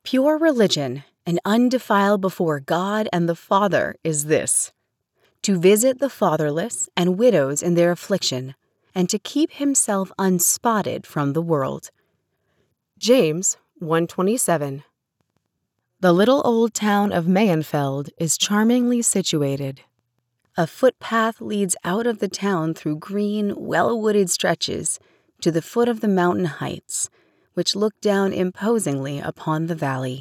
Pure religion and undefiled before God and the Father is this: to visit the fatherless and widows in their affliction, and to keep himself unspotted from the world. James 1:27. The little old town of Mayenfeld is charmingly situated. A footpath leads out of the town through green, well-wooded stretches to the foot of the mountain heights, which look down imposingly upon the valley.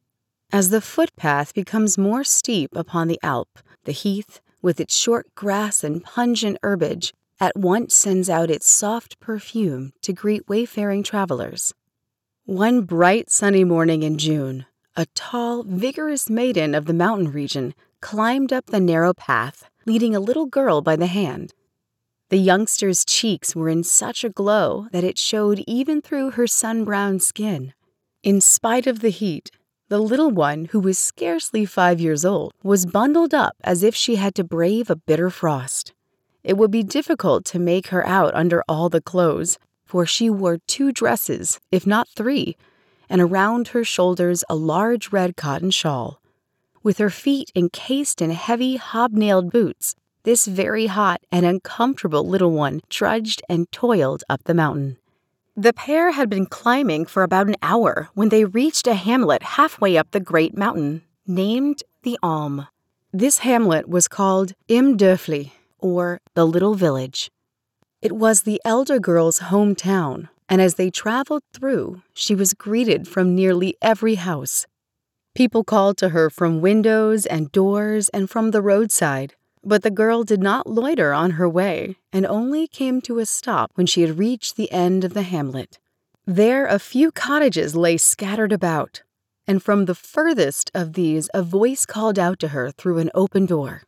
As the footpath becomes more steep upon the Alp, the heath, with its short grass and pungent herbage, at once sends out its soft perfume to greet wayfaring travelers. One bright sunny morning in June, a tall, vigorous maiden of the mountain region climbed up the narrow path, leading a little girl by the hand. The youngster's cheeks were in such a glow that it showed even through her sun-browned skin. In spite of the heat, the little one, who was scarcely 5 years old, was bundled up as if she had to brave a bitter frost. It would be difficult to make her out under all the clothes, for she wore 2 dresses, if not 3, and around her shoulders a large red cotton shawl. With her feet encased in heavy, hobnailed boots, this very hot and uncomfortable little one trudged and toiled up the mountain. The pair had been climbing for about an hour when they reached a hamlet halfway up the great mountain, named the Alm. This hamlet was called Im Dörfli, or the Little Village. It was the elder girl's hometown, and as they traveled through, she was greeted from nearly every house. People called to her from windows and doors and from the roadside, but the girl did not loiter on her way and only came to a stop when she had reached the end of the hamlet. There a few cottages lay scattered about, and from the furthest of these a voice called out to her through an open door.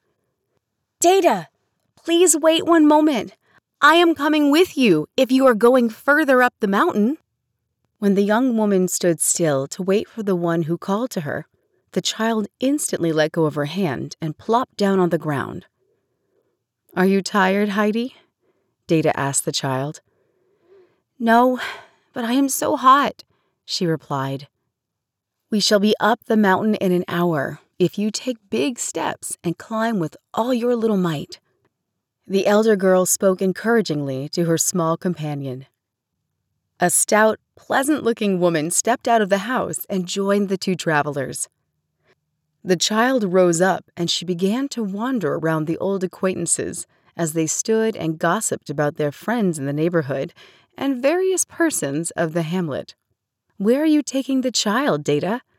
"Data, please wait one moment. I am coming with you if you are going further up the mountain." When the young woman stood still to wait for the one who called to her, the child instantly let go of her hand and plopped down on the ground. "Are you tired, Heidi?" Data asked the child. "No, but I am so hot," she replied. "We shall be up the mountain in an hour if you take big steps and climb with all your little might." The elder girl spoke encouragingly to her small companion. A stout, pleasant-looking woman stepped out of the house and joined the 2 travelers. The child rose up, and she began to wander around the old acquaintances as they stood and gossiped about their friends in the neighborhood and various persons of the hamlet. "Where are you taking the child, Data?"